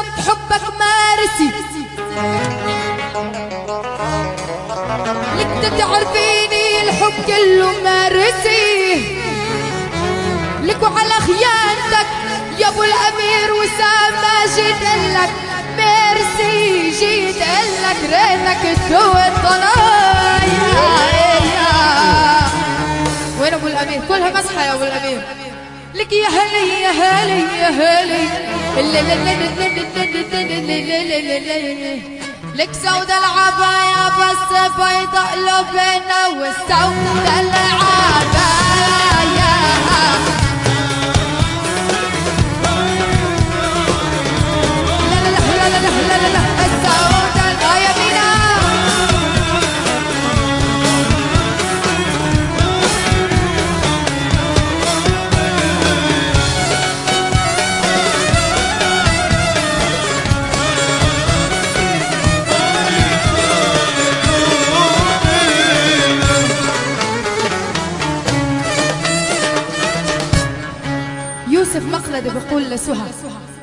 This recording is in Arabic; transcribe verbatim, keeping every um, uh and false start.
بحبك مارسي لك تعرفيني الحب كله مارسي لك وعلى خيانتك يا ابو الامير وسام ما جيت لك ميرسي جيت لك ريتك تسوي الضنايا. وين ابو الامير؟ كلها مسحه يا ابو الامير. لك يا هلي يا هلي يا هلي لك سودة العباية بس بيضاء لبنا والسودة العباية لا لا لا لا لا لا لا السودة الآية بينا يوسف مقلد بقول لسهى